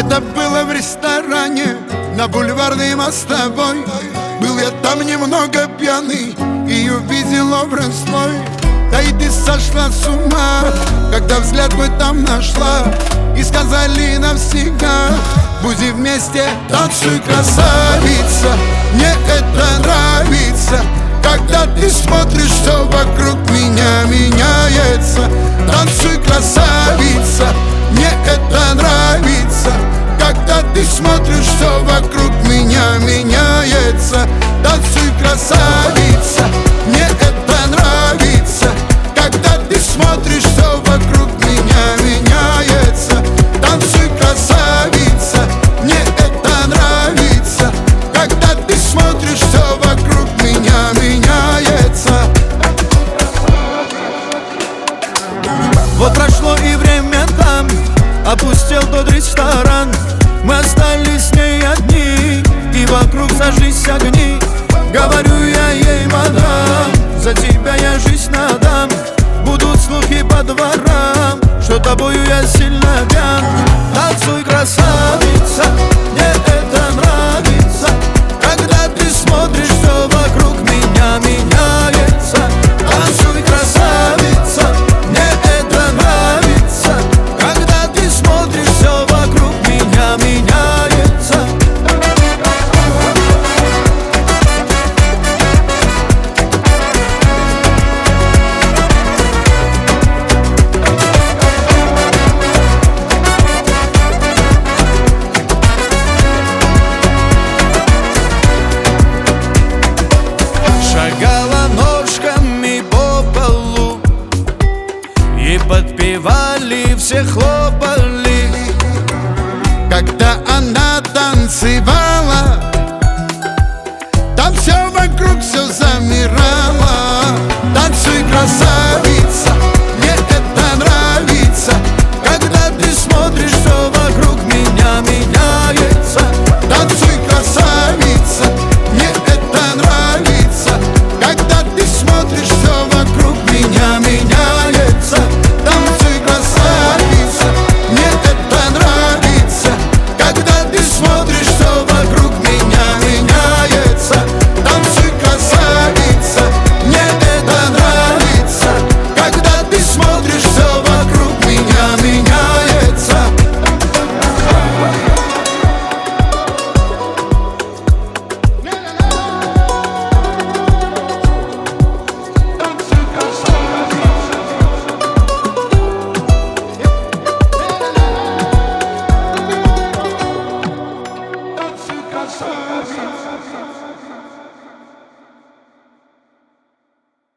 Это было в ресторане на Бульварной мостовой. Был я там немного пьяный и увидел образ твой. Да и ты сошла с ума, когда взгляд мой там нашла. И сказали навсегда: будем вместе, танцуй, красавица. Мне это нравится, когда ты смотришь, все вокруг меня меняется. Танцуй, красавица. Мне это нравится, когда ты смотришь, все вокруг меня меняется. Танцуй, красавица. Мне это нравится, когда ты смотришь, все вокруг меня меняется. Танцуй, красавица. Мне это нравится, когда ты смотришь, все вокруг меня меняется. Вот прошло и время там, опустел тот ресторан. Мы остались с ней одни, и вокруг зажглись огни. Говорю я ей, мадам, за тебя я жизнь отдам. Будут слухи по дворам, что тобою я сильно пьян. Танцуй, красавица. Мне это нравится, когда ты смотришь, все вокруг меня меняется. Танцуй, красавица. Мне это нравится, когда ты смотришь, все вокруг меня меняется. Шагала ножками по полу, и подпевали, все хлопали. Когда она танцевала, там все вокруг, все замирало. Танцуй, красавица. Мне это нравится, когда ты смотришь, все вокруг меня меняется. Танцуй, красавица. Мне это нравится, когда ты смотришь, все вокруг меня меняется. Танцуй, красавица. Мне это нравится, когда ты смотришь, все вокруг меня меняется. Танцуй, красавица. Мне это нравится, когда ты смотришь, все вокруг меня меняется. Танцуй, красавица.